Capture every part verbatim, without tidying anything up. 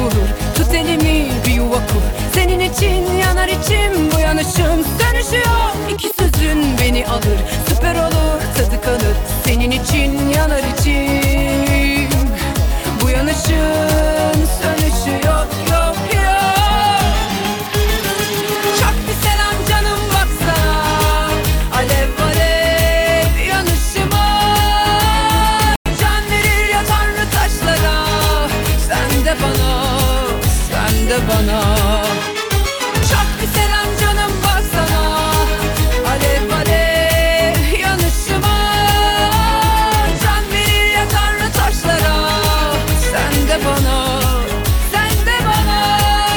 bulur. Tut elimi bir yuva kur. Senin için yanar içim, bu yanışım sönüşüyor. İki sözün beni alır, süper olur tadı kalır. Senin için yanar içim, bu yanışın sönüşü yok yok yok. Çok bir selam canım baksana, alev alev yanışıma. Can verir ya Tanrı taşlara, sen de bana, sen de bana. Çok bir selam canım baksana, alev alev yanışıma. Can verir ya Tanrı taşlara, sen de bana, sen de bana.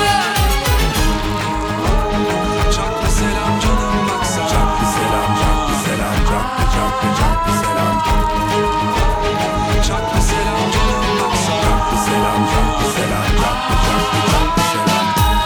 Çok bir selam canım baksana. Çok bir selam, çok bir selam, çok bir çok bir çok bir selam. Çok bir selam canım baksana. Çok bir selam, çok bir selam, çok bir çok bir çok bir selam.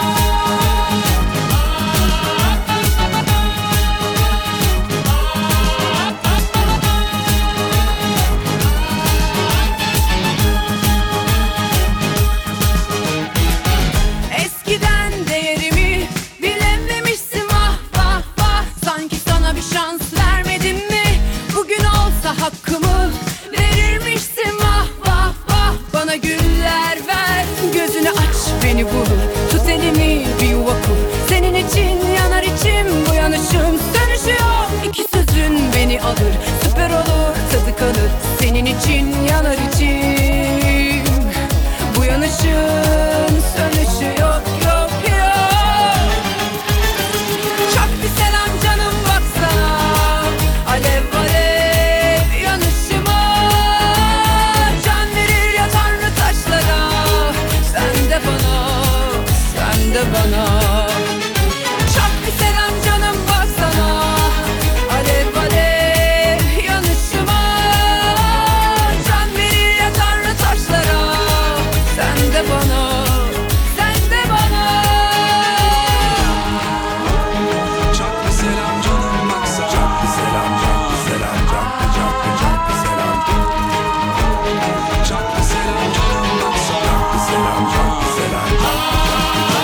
Eskiden değerimi bilememişsin, vah vah vah. Sanki sana bir şans vermedim mi? Bugün olsa hakkımı verirmişsin, vah vah vah. Bana güller ver, gözünü aç beni bulur. Tut elimi bir yuva kur. Senin için yanar içim, bu yanışım sönüşüyor. İki sözün beni alır, süper olur tadı kalır. Senin için yanar içim, bu yanışın sönüşü yok yok yok. Çok bir selam canım baksana, alev alev yanışıma. Can verir ya Tanrı taşlara, sen de bana, sen de bana. Çok bir selam canım baksana, alev alev yanışıma. Can verir ya Tanrı taşlara, sen de bana, sen de bana. Çok bir selam canım baksana. Çok bir selam, çok bir selam, çok bir çok bir çok bir selam. Çok bir selam canım baksana. Çok bir selam, çok bir selam, çok bir çok bir çok bir selam.